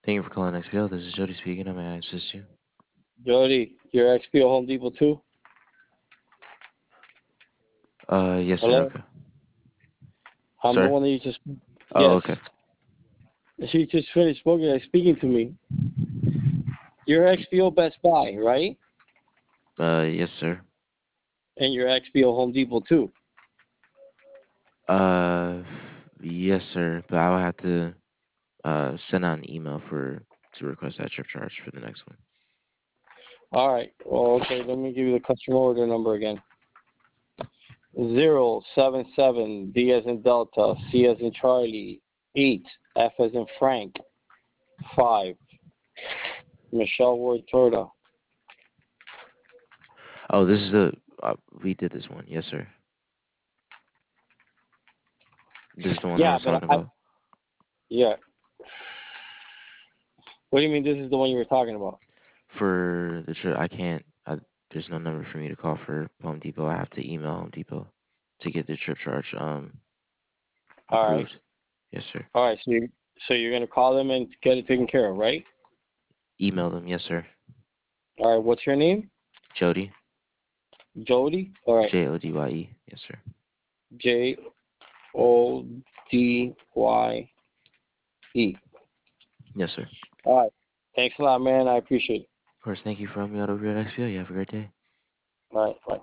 Thank you for calling XPL. This is Jody speaking. How may I assist you? Jody, your XPO Home Depot too? Yes, sir. Hello? Okay. I'm the Sorry. one that you just, Oh, yes. okay. She just finished speaking to me. Your Y- XPO Best Buy, right? yes, sir. And your XPO Home Depot too. Uh, yes, sir. But I will have to send out an email to request that trip charge for the next one. All right. Well, okay. Let me give you the customer order number again. 077 D as in Delta, C as in Charlie, 8 F as in Frank, 5 Michelle Ward Torta. Oh, this is the we did this one. Yes, sir. This is the one I Yeah, was but talking about yeah. What do you mean? This is the one you were talking about? for the trip. I can't. There's no number for me to call for Home Depot. I have to email Home Depot to get the trip charge All right. approved. Yes, sir. All right. So you're gonna call them and get it taken care of, right? Email them. Yes, sir. All right. What's your name? Jody. Jody. All right. Jodye. Yes, sir. Jodye. Yes, sir. All right. Thanks a lot, man. I appreciate it. Of course, thank you for having me out over here at XPO. You have a great day. All right. Bye.